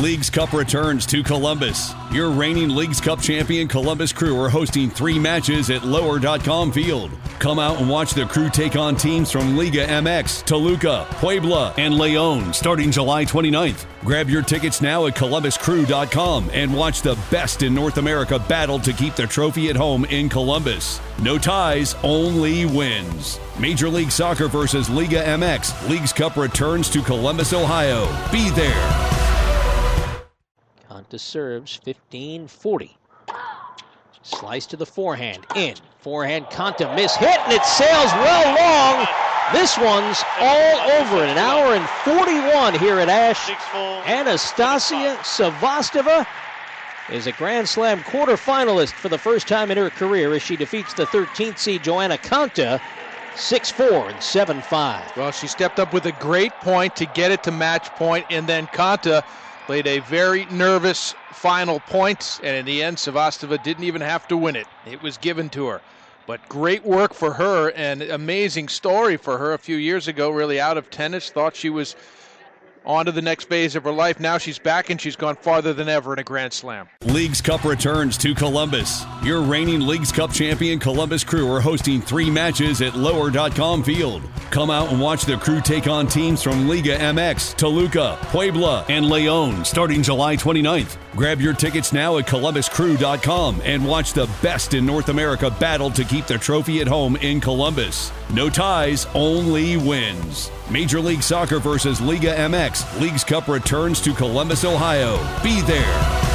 Leagues Cup returns to Columbus. Your reigning Leagues Cup champion Columbus Crew are hosting 3 matches at Lower.com Field. Come out and watch the Crew take on teams from Liga MX, Toluca, Puebla, and León starting July 29th. Grab your tickets now at ColumbusCrew.com and watch the best in North America battle to keep the trophy at home in Columbus. No ties, only wins. Major League Soccer versus Liga MX. Leagues Cup returns to Columbus, Ohio. Be there. Conta serves 15-40. Slice to the forehand. In. Forehand Conta mishit, and it sails well long. This one's all over it. 1 hour and 41 here at Ashe. Anastasia Sevastova is a Grand Slam quarterfinalist for the first time in her career as she defeats the 13th seed Johanna Konta 6-4 and 7-5. Well, she stepped up with a great point to get it to match point, and then Konta played a very nervous final point, and in the end, Sevastova didn't even have to win it. It was given to her. But great work for her, and amazing story for her a few years ago, really out of tennis, thought she was on to the next phase of her life. Now she's back, and she's gone farther than ever in a Grand Slam. Leagues Cup returns to Columbus. Your reigning Leagues Cup champion Columbus Crew are hosting 3 matches at Lower.com Field. Come out and watch the Crew take on teams from Liga MX, Toluca, Puebla, and León starting July 29th. Grab your tickets now at ColumbusCrew.com and watch the best in North America battle to keep the trophy at home in Columbus. No ties, only wins. Major League Soccer versus Liga MX. Leagues Cup returns to Columbus, Ohio. Be there.